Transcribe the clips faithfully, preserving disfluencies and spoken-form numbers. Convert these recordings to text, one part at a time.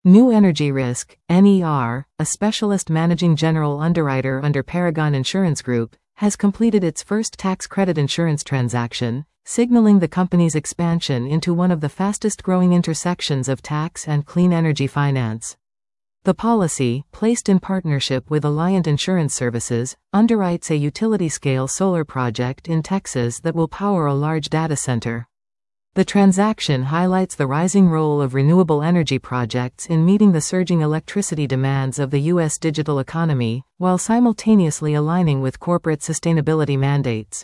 New Energy Risk, N E R, a specialist managing general underwriter under Paragon Insurance Group, has completed its first tax credit insurance transaction, signaling the company's expansion into one of the fastest-growing intersections of tax and clean energy finance. The policy, placed in partnership with Alliant Insurance Services, underwrites a utility-scale solar project in Texas that will power a large data center. The transaction highlights the rising role of renewable energy projects in meeting the surging electricity demands of the U S digital economy, while simultaneously aligning with corporate sustainability mandates.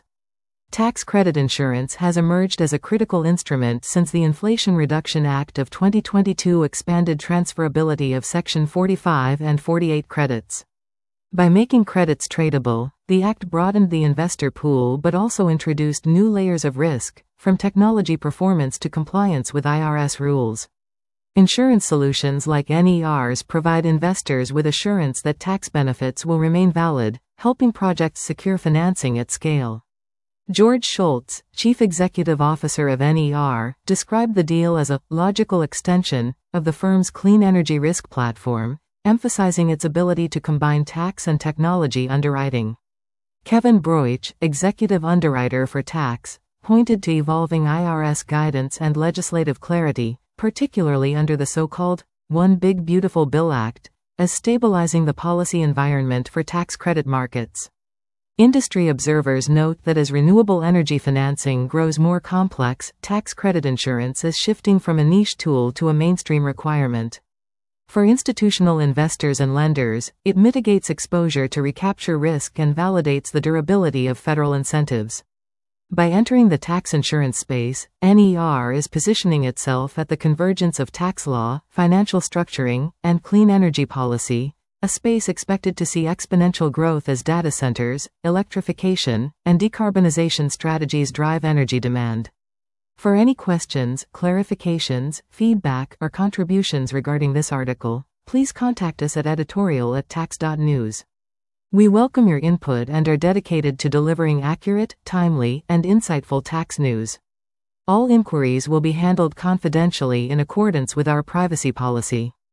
Tax credit insurance has emerged as a critical instrument since the Inflation Reduction Act of twenty twenty-two expanded transferability of Section forty-five and forty-eight credits. By making credits tradable, the Act broadened the investor pool but also introduced new layers of risk, from technology performance to compliance with I R S rules. Insurance solutions like N E Rs provide investors with assurance that tax benefits will remain valid, helping projects secure financing at scale. George Schultz, Chief Executive Officer of N E R, described the deal as a logical extension of the firm's clean energy risk platform, emphasizing its ability to combine tax and technology underwriting. Kevin Broich, Executive Underwriter for Tax, pointed to evolving I R S guidance and legislative clarity, particularly under the so-called One Big Beautiful Bill Act, as stabilizing the policy environment for tax credit markets. Industry observers note that as renewable energy financing grows more complex, tax credit insurance is shifting from a niche tool to a mainstream requirement. For institutional investors and lenders, it mitigates exposure to recapture risk and validates the durability of federal incentives. By entering the tax insurance space, N E R is positioning itself at the convergence of tax law, financial structuring, and clean energy policy, a space expected to see exponential growth as data centers, electrification, and decarbonization strategies drive energy demand. For any questions, clarifications, feedback, or contributions regarding this article, please contact us at editorial at tax dot news. We welcome your input and are dedicated to delivering accurate, timely, and insightful tax news. All inquiries will be handled confidentially in accordance with our privacy policy.